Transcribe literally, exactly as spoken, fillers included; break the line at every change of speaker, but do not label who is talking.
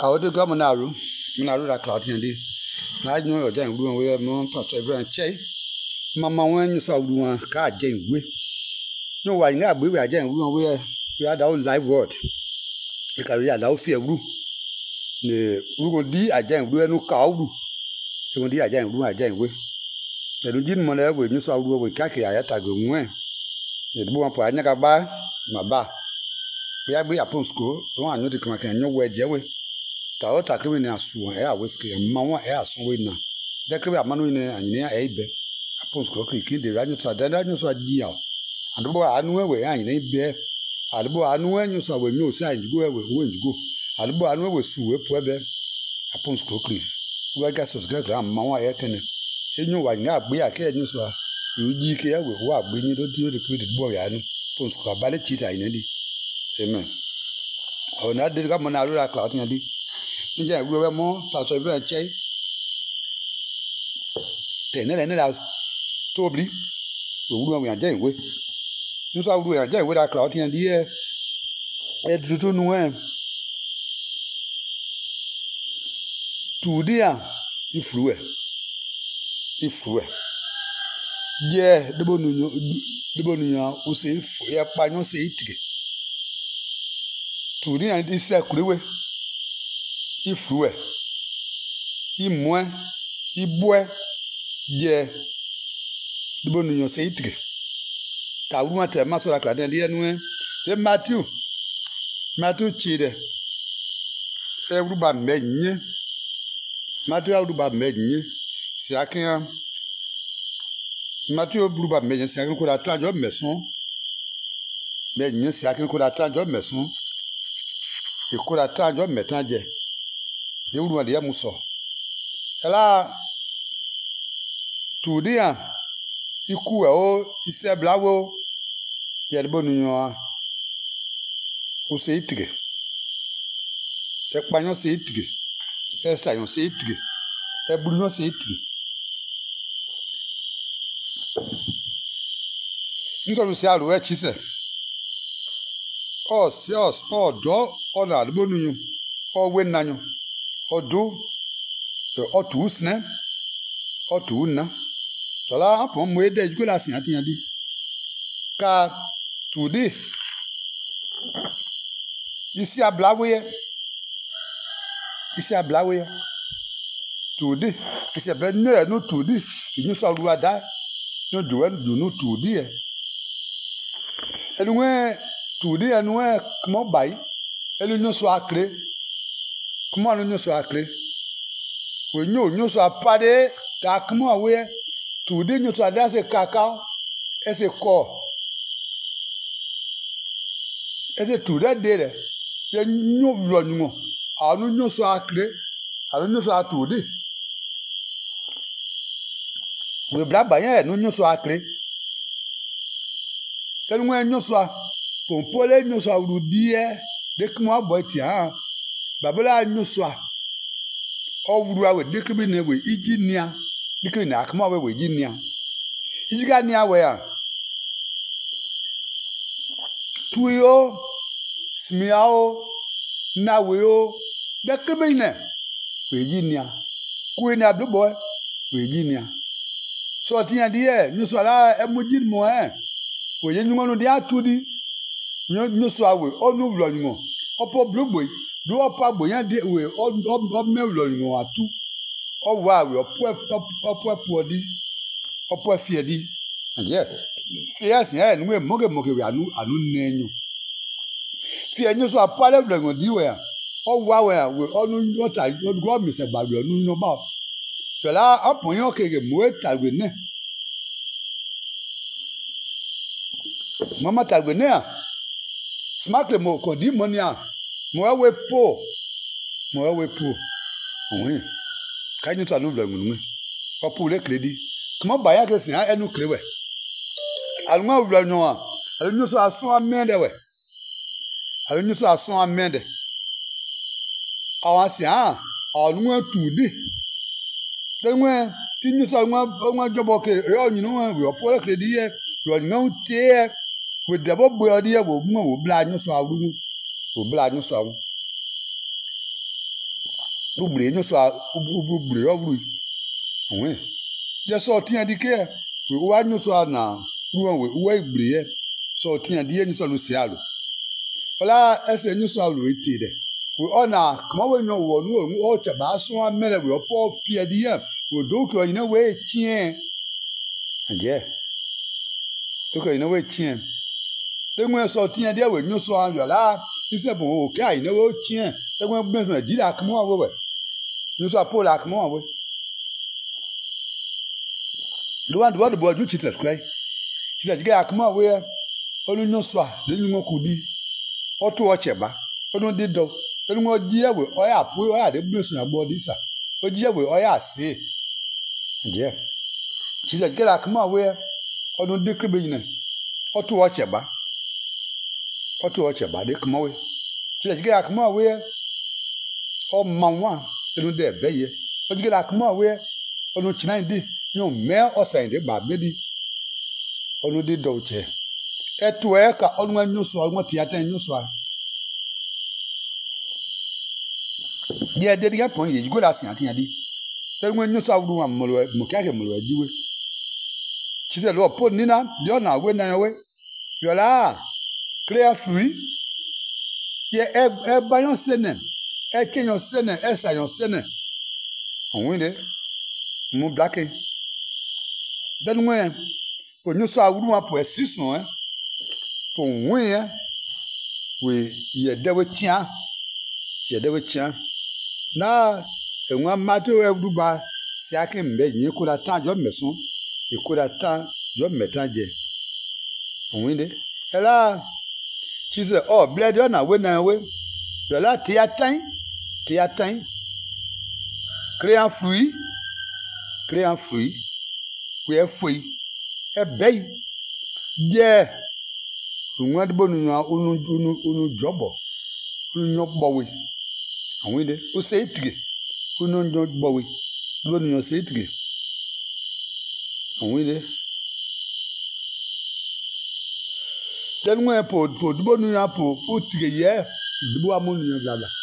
Our do come Naru, Naru la cloud in the night no then room where no pastor everyone che. Mamma when you saw one car Jane we. No why not we were again room where we had our live word. The career now fear room. The room D again we no cow. The one D again room again we. The Lugin Money with you saw with Kaki Ayata go away. The one for Anaga bar, my bar. We have been upon school, don't know the Kamakan, no way, Jeway. Tao takwe ni asu e a whiskey mama e asu we na de kre amanu ni anyine e be apon sko kiki de ranyo so da ranyo so dia adbo anu we anyine be adbo anu anyu so we nyu so anjugo we we njugo adbo anu we su we po be apon sko kri we ga so ga gra mama e kene enyu wa nya agbe ake enyu so yuji ke we wa agbe ni do ti o de kri de bo ya nu apon sko abale chita ina di amen ona de ga mona ru la cloud nya di Inja we mo pastor Ibrahim che te ne ne la tobli we wu we anja we nu so wu anja we da cloud tin di e e tutu nu e tu dia ifluwe ifluwe je de bonu de bonu ya o se fu ya pa nyo se itike tu dia di se kurewe ifluwe imwe ibwe je dibo nu yo se itike ta ru ate ma so la kla den die nu e Matthew Matthew chide e ru ba menye Matthew ru ba menye si akin Matthew ru ba menye si akin ko da tanjo meson menye si akin ko da tanjo meson e ko da tanjo metan je de uru de amuso ela tudia iku e o ise blawo ye de bonu yo o se itige e panyo se itige e sayon se itige e bruno se itige nso se alu e chise o se os o do ona de bonu yo o we nanyo Odu, otu usne, otu una. Tola apon mwe de juko la sin ati yandi. Ka tudi. Isi ablawe. Isi ablawe. Tudi. Isi ablawe ne no tudi. Inyo sa ruwa da. No duwen du no tudi e. Eluwe tudi enuwe kmo bai. Elu nyo so akre. Comment nous sommes acclés? Oui, nous nous sommes pas de ta comment oui, tout dit nous sommes dans ce cacao et ce corps. Et c'est tout là dedans. Et nous voulons alors nous nous sommes acclés, alors nous sommes tout dit. Oui, bla bla, nous nous sommes acclés. Et nous nous sommes pour pouler nous sommes dire dès que moi boy tiens. Babala nyoswa o wuru we dikribi na we iji nia dikri na akma we we iji nia iji ga nia we a tuyo smiao na we o dikribi na we iji nia ku ni abdu boy we iji nia so ti yan die nyoswa la emujin mo eh we yin ngonu dia tudi nyoswa we o nu vlo ngo opo blue boy do opa boyan de we o o mewlo yin atu o wa we opo opo opo di opo fie di anje fie sin e nu moge moge we anu anu nenyu fie nyu so apale vlo ngo di we o wa we we onu ota go mi se gba we nu no ba fela apon yon kege mo talwe ne mama talwe ne smakle mo ko di monia mo we po mo we po oui ka ni to anu vlo ngunu o po le kredi kmo ba ya ke sin enu krewe alunwa vlo no a alunyo so aso amende we alunyo so aso amende awan si a alunwa tudi denwe tinyo so alunwa alunwa jobo ke yo nyinu we o po le kredi ye yo nyau tie we debo boy odi ye wo mo wo bla nyo so awuru obla nyu so Ubre no so ubre obru. Onwe. Je so tin di ke we wa no so na ruwan we we ubre so tin di ni so lo se alo. Ola ese ni so alo iti de. We ona kama we no wo no o che ba so amere we opo pie di ya. We do ko ina we chien. Anje. Do ko ina we chien. De mo so tin di we no so an yo la. Ise bon o ka ina we chien. De mo ben so di la kama we we. No so apo la kama we. The one the boy do Jesus Christ. Jesus get akama we onu no so a de nyu kodi. Oto o cheba. Onu de do. Onu o die we o ya po o ya de bless na body sa. O die we o ya se. Nje. Jesus get akama we onu de krebe yin. Oto o cheba. Oto o cheba de kama we. Jesus get akama we o manwa onu de beye. O get akama we onu china ndi no me osan de gbagbe di onu di do che eto e ka onu anyu so onu ti atan anyu so a ye de dia pon ye go la sin atan di te nu anyu so awuru mo lo mo ka ke mo lo jiwe chi se lo po ni na de na we na we yo la clear free ye e e bayon sene e kenyon sene e sayon sene on de mo blacking. Then when you saw a woman for a season, for when we ye devil chan, ye devil chan. Now, and one matter of Dubai, second bed, you could attend your mason, you could attend your metaje. On windy, Ella, she said, oh, blood on a winner away. You're like tea time, tea time, clear free, clear free. We are free. A bay. Yeah. What about no unu unu unu jobbo? Unu no bowie. And we de. Who say it again? Unu no bowie. Don't you say it again? And we de. Then we put put bonu ya put put together. The boy among you blabla.